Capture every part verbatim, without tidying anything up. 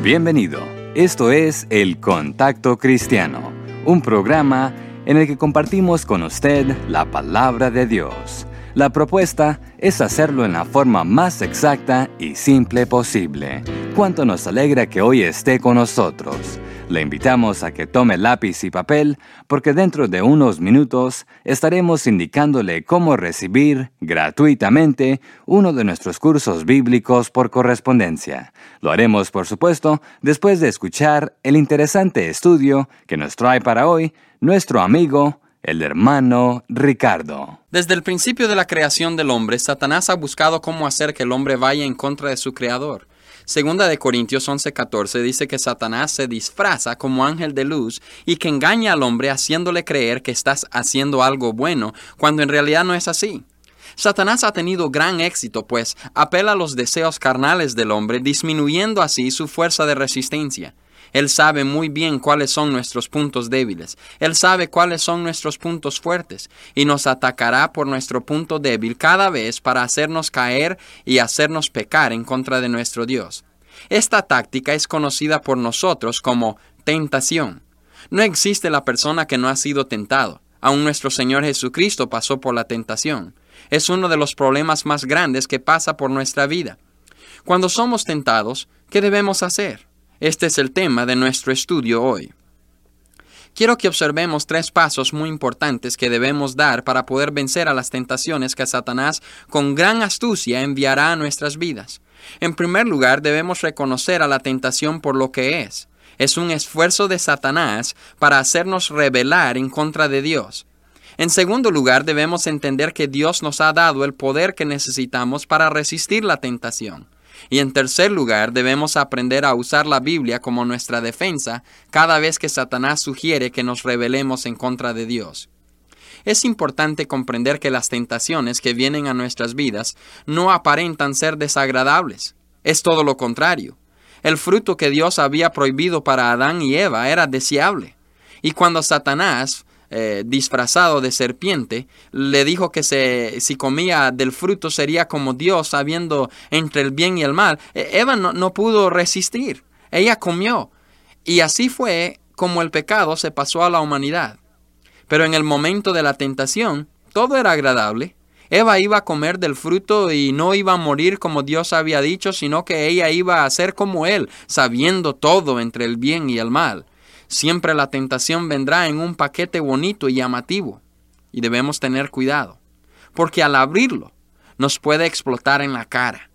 Bienvenido. Esto es El Contacto Cristiano, un programa en el que compartimos con usted la palabra de Dios. La propuesta es hacerlo en la forma más exacta y simple posible. Cuánto nos alegra que hoy esté con nosotros. Le invitamos a que tome lápiz y papel, porque dentro de unos minutos estaremos indicándole cómo recibir gratuitamente uno de nuestros cursos bíblicos por correspondencia. Lo haremos, por supuesto, después de escuchar el interesante estudio que nos trae para hoy nuestro amigo, el hermano Ricardo. Desde el principio de la creación del hombre, Satanás ha buscado cómo hacer que el hombre vaya en contra de su creador. Segunda de Corintios once catorce dice que Satanás se disfraza como ángel de luz y que engaña al hombre haciéndole creer que estás haciendo algo bueno, cuando en realidad no es así. Satanás ha tenido gran éxito, pues apela a los deseos carnales del hombre, disminuyendo así su fuerza de resistencia. Él sabe muy bien cuáles son nuestros puntos débiles. Él sabe cuáles son nuestros puntos fuertes y nos atacará por nuestro punto débil cada vez para hacernos caer y hacernos pecar en contra de nuestro Dios. Esta táctica es conocida por nosotros como tentación. No existe la persona que no ha sido tentado. Aún nuestro Señor Jesucristo pasó por la tentación. Es uno de los problemas más grandes que pasa por nuestra vida. Cuando somos tentados, ¿qué debemos hacer? Este es el tema de nuestro estudio hoy. Quiero que observemos tres pasos muy importantes que debemos dar para poder vencer a las tentaciones que Satanás con gran astucia enviará a nuestras vidas. En primer lugar, debemos reconocer a la tentación por lo que es. Es un esfuerzo de Satanás para hacernos rebelar en contra de Dios. En segundo lugar, debemos entender que Dios nos ha dado el poder que necesitamos para resistir la tentación. Y en tercer lugar, debemos aprender a usar la Biblia como nuestra defensa cada vez que Satanás sugiere que nos rebelemos en contra de Dios. Es importante comprender que las tentaciones que vienen a nuestras vidas no aparentan ser desagradables. Es todo lo contrario. El fruto que Dios había prohibido para Adán y Eva era deseable. Y cuando Satanás, Eh, disfrazado de serpiente, le dijo que se, si comía del fruto sería como Dios, sabiendo entre el bien y el mal. Eva no, no pudo resistir. Ella comió. Y así fue como el pecado se pasó a la humanidad. Pero en el momento de la tentación, todo era agradable. Eva iba a comer del fruto y no iba a morir como Dios había dicho, sino que ella iba a ser como Él, sabiendo todo entre el bien y el mal. Siempre la tentación vendrá en un paquete bonito y llamativo, y debemos tener cuidado, porque al abrirlo nos puede explotar en la cara.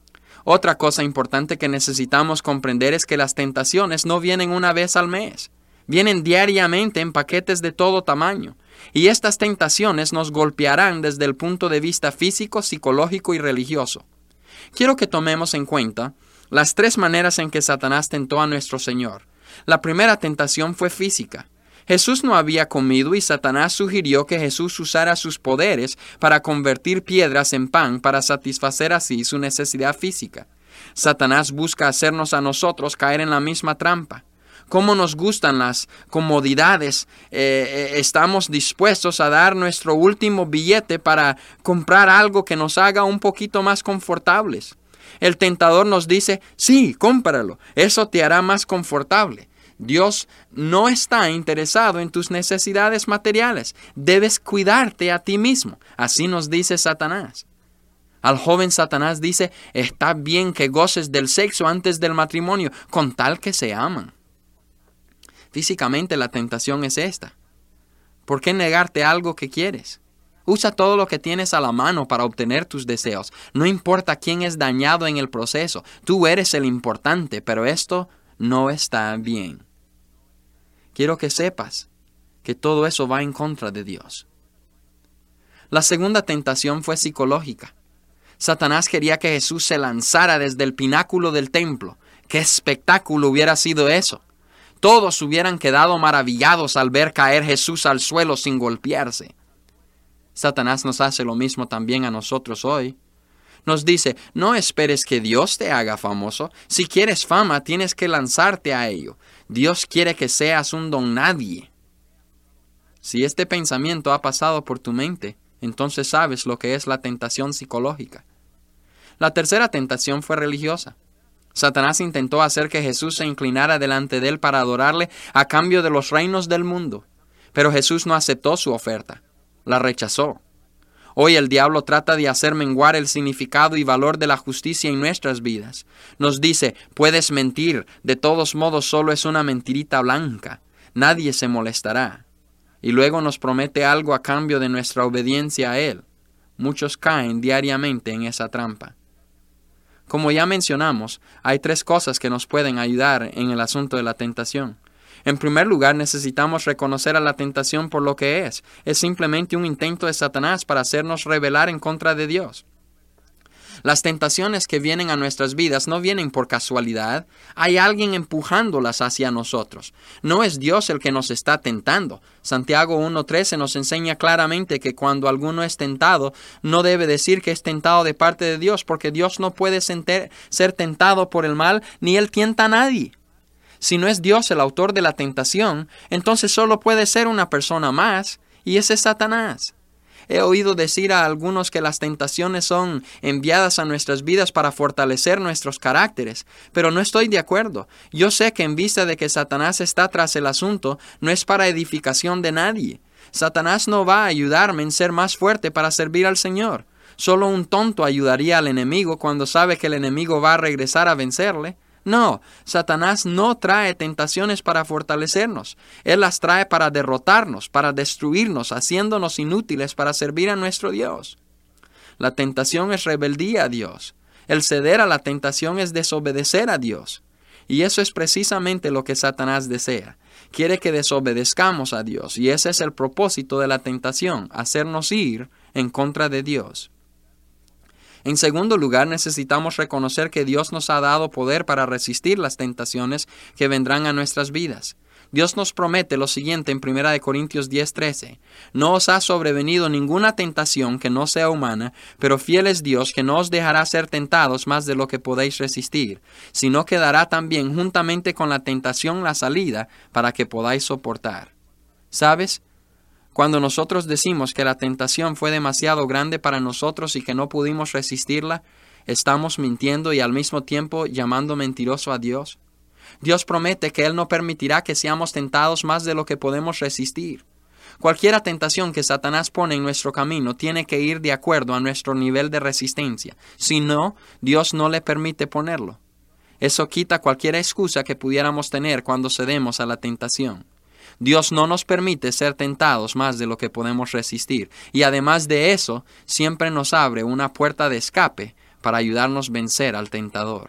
Otra cosa importante que necesitamos comprender es que las tentaciones no vienen una vez al mes, vienen diariamente en paquetes de todo tamaño, y estas tentaciones nos golpearán desde el punto de vista físico, psicológico y religioso. Quiero que tomemos en cuenta las tres maneras en que Satanás tentó a nuestro Señor. La primera tentación fue física. Jesús no había comido y Satanás sugirió que Jesús usara sus poderes para convertir piedras en pan para satisfacer así su necesidad física. Satanás busca hacernos a nosotros caer en la misma trampa. Como nos gustan las comodidades, eh, estamos dispuestos a dar nuestro último billete para comprar algo que nos haga un poquito más confortables. El tentador nos dice, sí, cómpralo, eso te hará más confortable. Dios no está interesado en tus necesidades materiales. Debes cuidarte a ti mismo. Así nos dice Satanás. Al joven Satanás dice, está bien que goces del sexo antes del matrimonio, con tal que se aman. Físicamente la tentación es esta. ¿Por qué negarte algo que quieres? Usa todo lo que tienes a la mano para obtener tus deseos. No importa quién es dañado en el proceso. Tú eres el importante, pero esto no está bien. Quiero que sepas que todo eso va en contra de Dios. La segunda tentación fue psicológica. Satanás quería que Jesús se lanzara desde el pináculo del templo. ¡Qué espectáculo hubiera sido eso! Todos hubieran quedado maravillados al ver caer Jesús al suelo sin golpearse. Satanás nos hace lo mismo también a nosotros hoy. Nos dice, no esperes que Dios te haga famoso. Si quieres fama, tienes que lanzarte a ello. Dios quiere que seas un don nadie. Si este pensamiento ha pasado por tu mente, entonces sabes lo que es la tentación psicológica. La tercera tentación fue religiosa. Satanás intentó hacer que Jesús se inclinara delante de él para adorarle a cambio de los reinos del mundo. Pero Jesús no aceptó su oferta, la rechazó. Hoy el diablo trata de hacer menguar el significado y valor de la justicia en nuestras vidas. Nos dice, puedes mentir, de todos modos solo es una mentirita blanca, nadie se molestará. Y luego nos promete algo a cambio de nuestra obediencia a él. Muchos caen diariamente en esa trampa. Como ya mencionamos, hay tres cosas que nos pueden ayudar en el asunto de la tentación. En primer lugar, necesitamos reconocer a la tentación por lo que es. Es simplemente un intento de Satanás para hacernos rebelar en contra de Dios. Las tentaciones que vienen a nuestras vidas no vienen por casualidad. Hay alguien empujándolas hacia nosotros. No es Dios el que nos está tentando. Santiago uno trece nos enseña claramente que cuando alguno es tentado, no debe decir que es tentado de parte de Dios, porque Dios no puede ser tentado por el mal, ni Él tienta a nadie. Si no es Dios el autor de la tentación, entonces solo puede ser una persona más, y ese es Satanás. He oído decir a algunos que las tentaciones son enviadas a nuestras vidas para fortalecer nuestros caracteres, pero no estoy de acuerdo. Yo sé que en vista de que Satanás está tras el asunto, no es para edificación de nadie. Satanás no va a ayudarme en ser más fuerte para servir al Señor. Solo un tonto ayudaría al enemigo cuando sabe que el enemigo va a regresar a vencerle. No, Satanás no trae tentaciones para fortalecernos. Él las trae para derrotarnos, para destruirnos, haciéndonos inútiles para servir a nuestro Dios. La tentación es rebeldía a Dios. El ceder a la tentación es desobedecer a Dios. Y eso es precisamente lo que Satanás desea. Quiere que desobedezcamos a Dios. Y ese es el propósito de la tentación, hacernos ir en contra de Dios. En segundo lugar, necesitamos reconocer que Dios nos ha dado poder para resistir las tentaciones que vendrán a nuestras vidas. Dios nos promete lo siguiente en primera de Corintios diez trece. No os ha sobrevenido ninguna tentación que no sea humana, pero fiel es Dios que no os dejará ser tentados más de lo que podéis resistir, sino que dará también juntamente con la tentación la salida para que podáis soportar. ¿Sabes? Cuando nosotros decimos que la tentación fue demasiado grande para nosotros y que no pudimos resistirla, estamos mintiendo y al mismo tiempo llamando mentiroso a Dios. Dios promete que Él no permitirá que seamos tentados más de lo que podemos resistir. Cualquier tentación que Satanás pone en nuestro camino tiene que ir de acuerdo a nuestro nivel de resistencia. Si no, Dios no le permite ponerlo. Eso quita cualquier excusa que pudiéramos tener cuando cedemos a la tentación. Dios no nos permite ser tentados más de lo que podemos resistir. Y además de eso, siempre nos abre una puerta de escape para ayudarnos a vencer al tentador.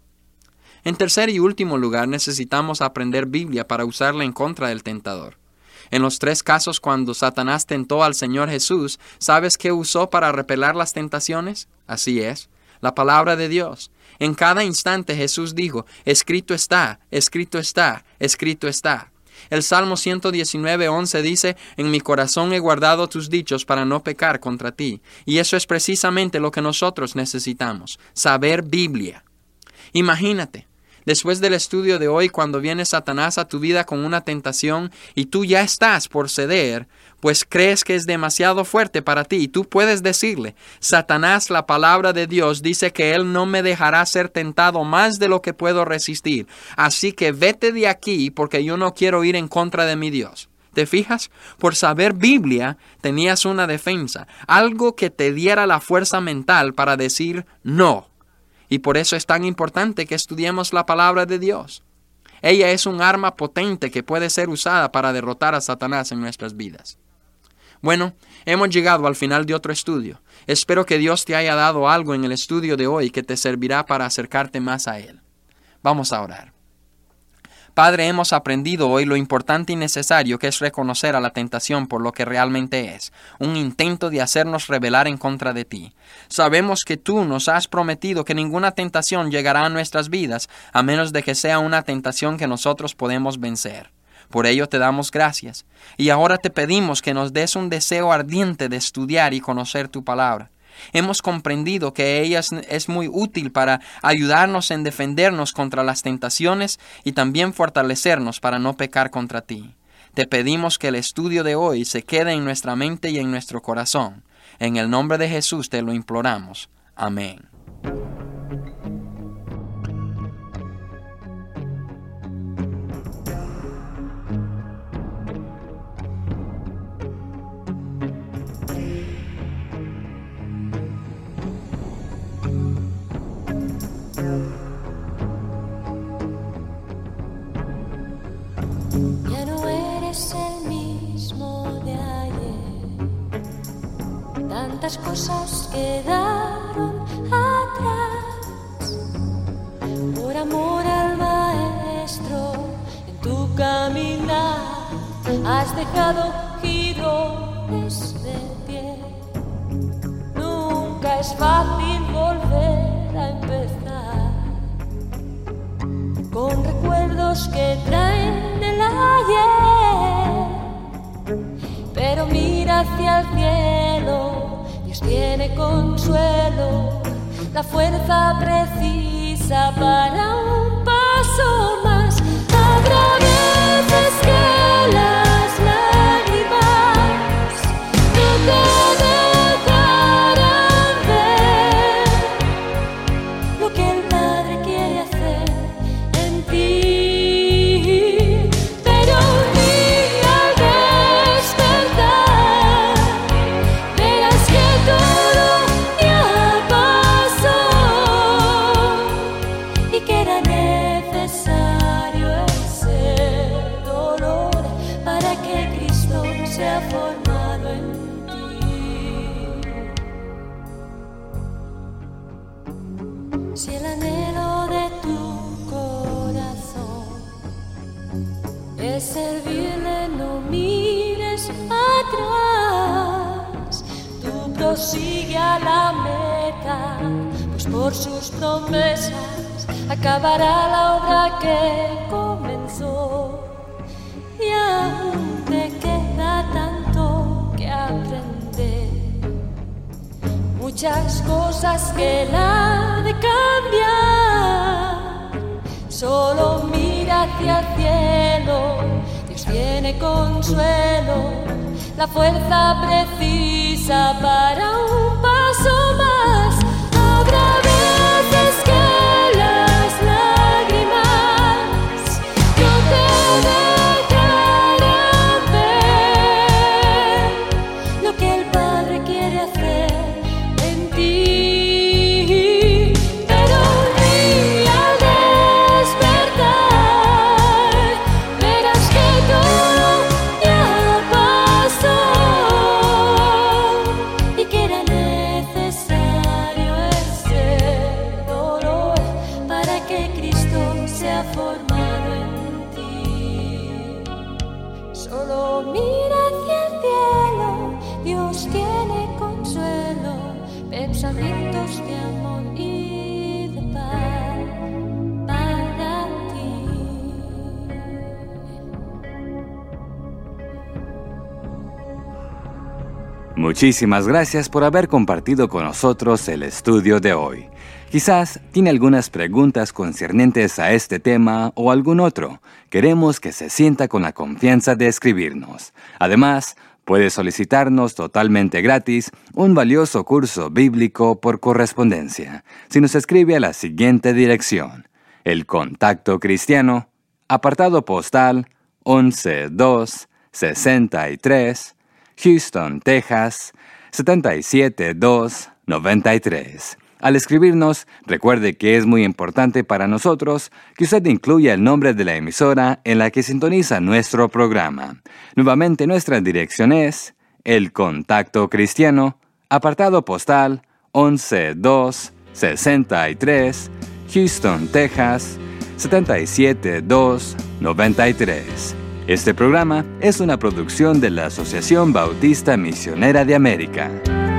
En tercer y último lugar, necesitamos aprender Biblia para usarla en contra del tentador. En los tres casos cuando Satanás tentó al Señor Jesús, ¿sabes qué usó para repeler las tentaciones? Así es, la palabra de Dios. En cada instante Jesús dijo, escrito está, escrito está, escrito está. El Salmo ciento diecinueve, once dice, en mi corazón he guardado tus dichos para no pecar contra ti. Y eso es precisamente lo que nosotros necesitamos, saber Biblia. Imagínate, después del estudio de hoy, cuando viene Satanás a tu vida con una tentación y tú ya estás por ceder, pues crees que es demasiado fuerte para ti y tú puedes decirle, Satanás, la palabra de Dios dice que Él no me dejará ser tentado más de lo que puedo resistir. Así que vete de aquí porque yo no quiero ir en contra de mi Dios. ¿Te fijas? Por saber Biblia tenías una defensa, algo que te diera la fuerza mental para decir no. Y por eso es tan importante que estudiemos la palabra de Dios. Ella es un arma potente que puede ser usada para derrotar a Satanás en nuestras vidas. Bueno, hemos llegado al final de otro estudio. Espero que Dios te haya dado algo en el estudio de hoy que te servirá para acercarte más a Él. Vamos a orar. Padre, hemos aprendido hoy lo importante y necesario que es reconocer a la tentación por lo que realmente es, un intento de hacernos rebelar en contra de ti. Sabemos que tú nos has prometido que ninguna tentación llegará a nuestras vidas, a menos de que sea una tentación que nosotros podemos vencer. Por ello te damos gracias, y ahora te pedimos que nos des un deseo ardiente de estudiar y conocer tu palabra. Hemos comprendido que ella es, es muy útil para ayudarnos en defendernos contra las tentaciones y también fortalecernos para no pecar contra ti. Te pedimos que el estudio de hoy se quede en nuestra mente y en nuestro corazón. En el nombre de Jesús te lo imploramos. Amén. Ya no eres el mismo de ayer. Tantas cosas quedaron atrás. Por amor al maestro, en tu caminar has dejado girones de pie. Nunca es fácil volver a empezar con recuerdos que traen el ayer. Pero mira hacia el cielo, Dios tiene consuelo, la fuerza precisa para un paso más. Habrá veces que las lágrimas no te dejarán ver lo que el Padre quiere hacer en ti. Pero un día al despertar verás que todo ya pasó y que era necesario ese dolor para que Cristo sea formado en ti. Si el anhelo de tu corazón es servirle, no mires atrás. Tú prosigue a la meta, pues por sus promesas acabará la obra que comenzó. Y aún te queda tanto que aprender, muchas cosas que la de cambiar. Solo mira hacia el cielo, Dios tiene consuelo, la fuerza precisa para un paso más. Habrá veces que las lágrimas no te dejarán ver lo que el Padre quiere hacer en ti. Pero un día al despertar verás que todo ya pasó y que era necesario ese dolor para que Cristo sea formado en ti. Solo mira hacia el cielo, Dios tiene consuelo, pensamientos de amor y de paz para ti. Muchísimas gracias por haber compartido con nosotros el estudio de hoy. Quizás tiene algunas preguntas concernientes a este tema o algún otro. Queremos que se sienta con la confianza de escribirnos. Además, puede solicitarnos totalmente gratis un valioso curso bíblico por correspondencia si nos escribe a la siguiente dirección: El Contacto Cristiano, apartado postal once dos sesenta y tres, Houston, Texas setenta y siete dos noventa y tres. Al escribirnos, recuerde que es muy importante para nosotros que usted incluya el nombre de la emisora en la que sintoniza nuestro programa. Nuevamente, nuestra dirección es El Contacto Cristiano, apartado postal once dos sesenta y tres, Houston, Texas setenta y siete dos noventa y tres. Este programa es una producción de la Asociación Bautista Misionera de América.